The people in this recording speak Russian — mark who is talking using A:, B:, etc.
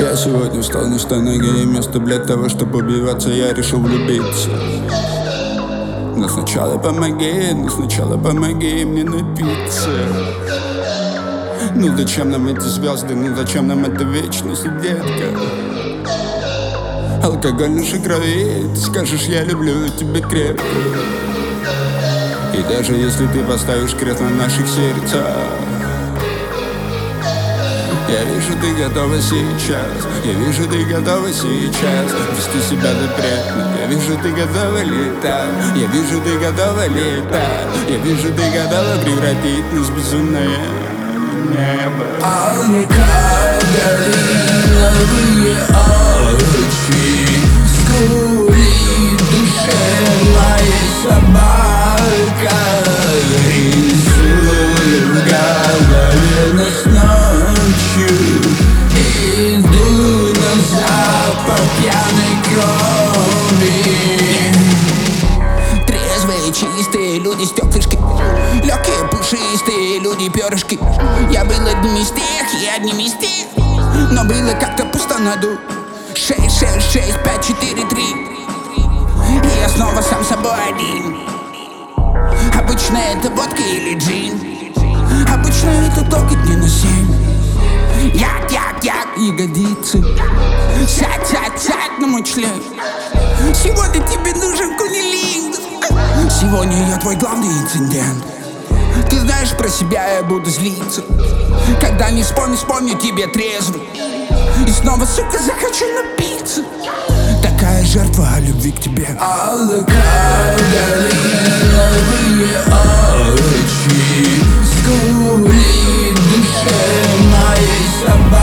A: Я сегодня встал не с той ноги, и вместо, блядь, того, чтобы убиваться, я решил влюбиться. Но сначала помоги мне напиться. Ну зачем нам эти звезды, ну зачем нам эта вечность, детка? Алкоголь в нашей крови, ты скажешь, я люблю тебя крепко. И даже если ты поставишь крест на наших сердцах, я вижу, ты готова сейчас, я вижу, ты готова сейчас вести себя запретно. Я вижу, ты готова летать, я вижу, ты готова летать, я вижу, ты готова превратить нас в безумное небо.
B: Алкоголиновые очи, скулит душевная собака. Рисую в голове нас ночью, иду на запах пьяной крови. Трезвые, чистые люди, стеклышки, легкие, пушистые люди, перышки. Я был одним из тех и одним из тех, но было как-то пусто на дух. 6, 6, 6, 5, 4, 3. И я снова сам собой один. Обычно это водка или джин, обычно это только дни на 7. Як, ягодицы, сядь, сядь, сядь на мой член. Сегодня тебе нужен кунилингус. Сегодня я твой главный инцидент. Ты знаешь, про себя я буду злиться, когда не вспомню тебе трезвый. И снова, сука, захочу напиться. Такая жертва любви к тебе. Алкоголиновые очи, скулит душе моей собаки.